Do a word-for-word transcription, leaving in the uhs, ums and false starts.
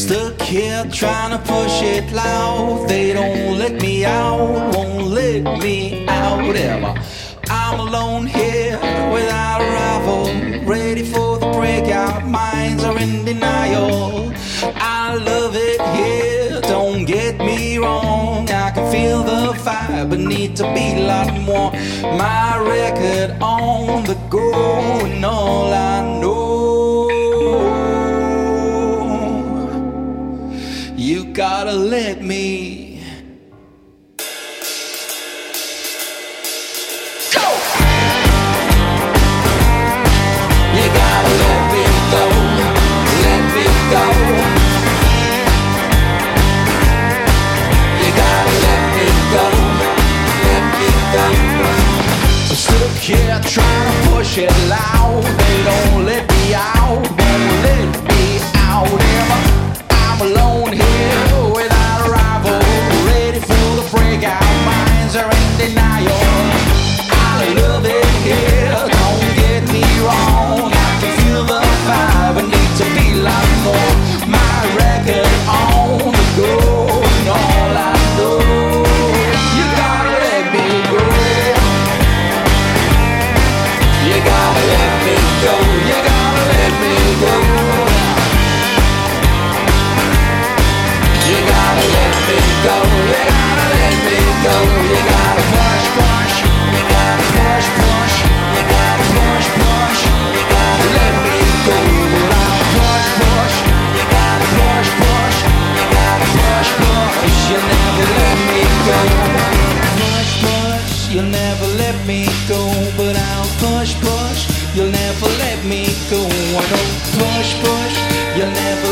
Stuck here trying to push it loud. They don't let me out, won't let me out ever. I'm alone here without a rival, ready for the breakout. Minds are in denial. I love it here, don't get me wrong. I can feel the fire, but need to be a lot more. My record on the go, and all I know, you gotta let me. Yeah, trying to push it loud. They don't let me out, won't let me out ever. I'm alone here without a rival, ready for the breakout. Minds are in denial. I love it here, don't get me wrong. I can feel the fire, but need to be a lot more. My record on the go, and all I know, you gotta let me go. You gotta let me go, you gotta let me go. You gotta let me go, you gotta let me go. You gotta push, push, you gotta push, push, you gotta push, push, you gotta let me go. Push, push, you gotta push, push, you gotta push, push, you never let me go. Push, push, you'll never let me go, but I'll push, push, you'll never let me go. I don't push, push, you'll never